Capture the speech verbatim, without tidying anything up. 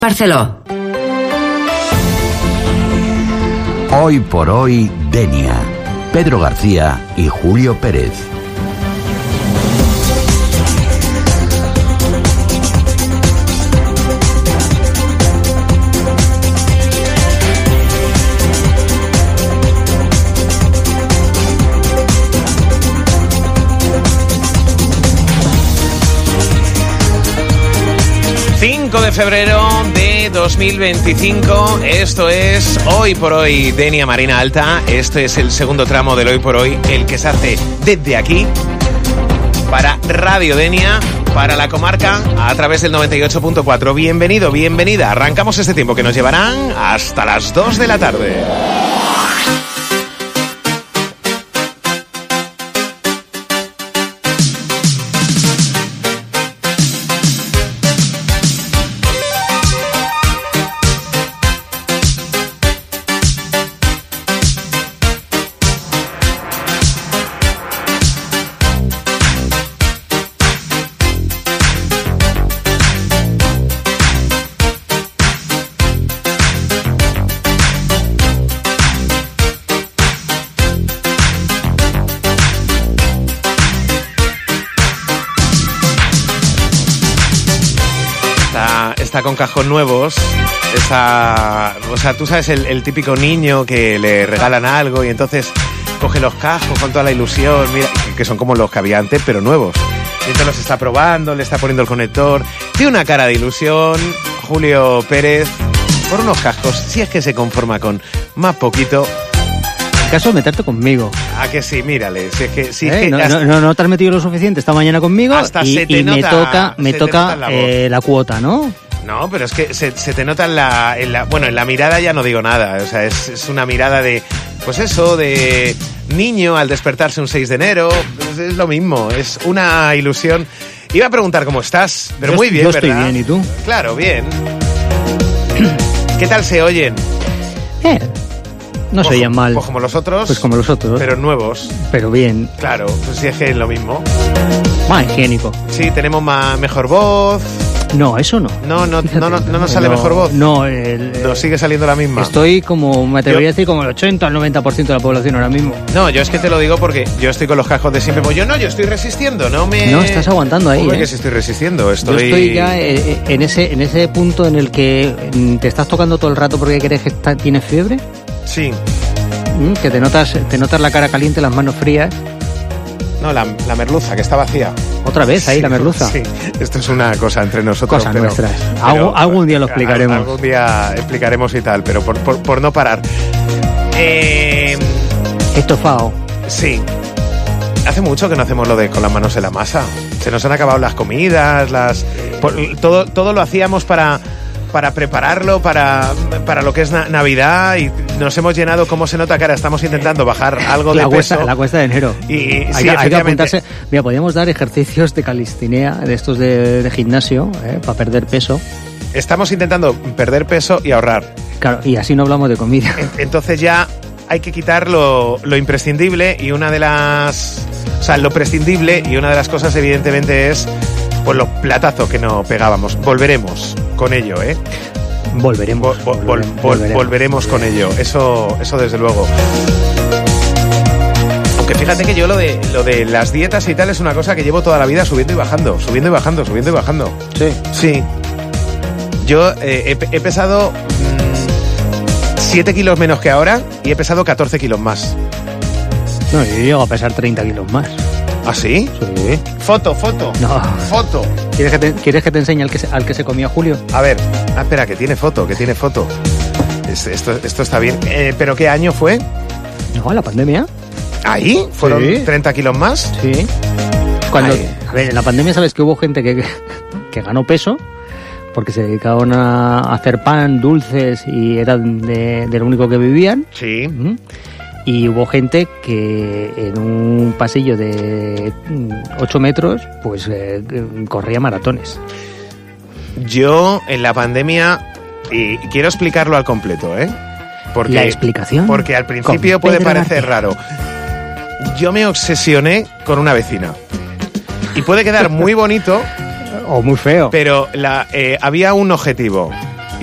Barceló. Hoy por hoy, Denia. Pedro García y Julio Pérez. cinco de febrero de dos mil veinticinco, esto es Hoy por Hoy, Denia Marina Alta. Este es el segundo tramo del Hoy por Hoy, el que se hace desde aquí para Radio Denia, para la comarca, a través del noventa y ocho punto cuatro. Bienvenido, bienvenida. Arrancamos este tiempo que nos llevarán hasta las dos de la tarde. Está con cajón nuevos, está, o sea, tú sabes el, el típico niño que le regalan algo y entonces coge los cajos con toda la ilusión, mira, que son como los que había antes, pero nuevos. Y entonces los está probando, le está poniendo el conector. Tiene una cara de ilusión, Julio Pérez, por unos cascos, si es que se conforma con más poquito. Caso de meterte conmigo. Ah, que sí, mírale. Si es que, si ¿Eh? es que no, hasta, no, no, no te has metido lo suficiente esta mañana conmigo hasta y, se te y nota, me toca, me toca la, eh, la cuota, ¿no? No, pero es que se, se te nota en la, en la... Bueno, en la mirada ya no digo nada. O sea, es, es una mirada de... Pues eso, de niño al despertarse un seis de enero. Pues es lo mismo, es una ilusión. Iba a preguntar cómo estás, pero yo, muy bien, yo ¿verdad? Estoy bien, ¿y tú? Claro, bien. ¿Qué tal se oyen? Eh, no pues, se oyen mal. Pues como los otros. Pues como los otros. Pero nuevos. Pero bien. Claro, pues sí, es que es lo mismo. Más higiénico. Sí, tenemos más, mejor voz. No, eso no. No, no, Fíjate, no, no, no nos sale no, mejor voz. No, el, Nos sigue saliendo la misma. Estoy como, me atrevería Yo... a decir, como el ochenta al noventa por ciento de la población ahora mismo. No, yo es que te lo digo porque yo estoy con los cascos de siempre. Pues yo no, yo estoy resistiendo, no me... No, estás aguantando ahí, ¿Cómo ¿eh? que si estoy resistiendo? Estoy... Yo estoy ya en ese, en ese punto en el que te estás tocando todo el rato porque crees que está, tienes fiebre. Sí. Que te notas, te notas la cara caliente, las manos frías. No, la, la merluza, que está vacía. ¿Otra vez ahí, sí, la merluza? Sí, esto es una cosa entre nosotros. Cosas pero, nuestras. Pero, Algún, algún día lo explicaremos. Algún día explicaremos y tal, pero por, por, por no parar. Eh, Estofado. Sí. Hace mucho que no hacemos lo de con las manos en la masa. Se nos han acabado las comidas, las... Por, todo, todo lo hacíamos para... para prepararlo para, para lo que es na- Navidad y nos hemos llenado, como se nota que ahora estamos intentando bajar algo de la cuesta, peso. La cuesta de enero. Y, y hay, sí, que, hay que apuntarse. Mira, podríamos dar ejercicios de calistinea, de estos de, de gimnasio, ¿eh? Para perder peso. Estamos intentando perder peso y ahorrar. Claro, y así no hablamos de comida. Entonces ya hay que quitar lo, lo imprescindible y una de las... O sea, lo prescindible y una de las cosas evidentemente es pues los platazos que no pegábamos. Volveremos con ello, ¿eh? Volveremos. Vol, vol, vol, volveremos, volveremos con ello. Eso, eso desde luego. Aunque fíjate que yo lo de lo de las dietas y tal es una cosa que llevo toda la vida subiendo y bajando, subiendo y bajando, subiendo y bajando. Sí. Sí. Yo eh, he, he pesado siete kilos menos que ahora y he pesado catorce kilos más. No, yo llego a pesar treinta kilos más. ¿Ah, sí? Sí. Foto, foto. No. Foto. ¿Quieres que te, ¿quieres que te enseñe al que se, al que se comía Julio? A ver. Ah, espera, que tiene foto, que tiene foto. Es, esto, esto está bien. Eh, ¿Pero qué año fue? No, la pandemia. ¿Ahí? ¿Fueron sí. treinta kilos más? Sí. Cuando, Ay. a ver, en la pandemia sabes que hubo gente que, que ganó peso porque se dedicaban a hacer pan, dulces y eran de, de lo único que vivían. Sí. ¿Mm? Y hubo gente que en un pasillo de ocho metros pues eh, corría maratones. Yo en la pandemia, y quiero explicarlo al completo, ¿eh? Porque, la explicación. Porque al principio puede parecer raro. Yo me obsesioné con una vecina. Y puede quedar muy bonito. O muy feo. Pero la, eh, había un objetivo.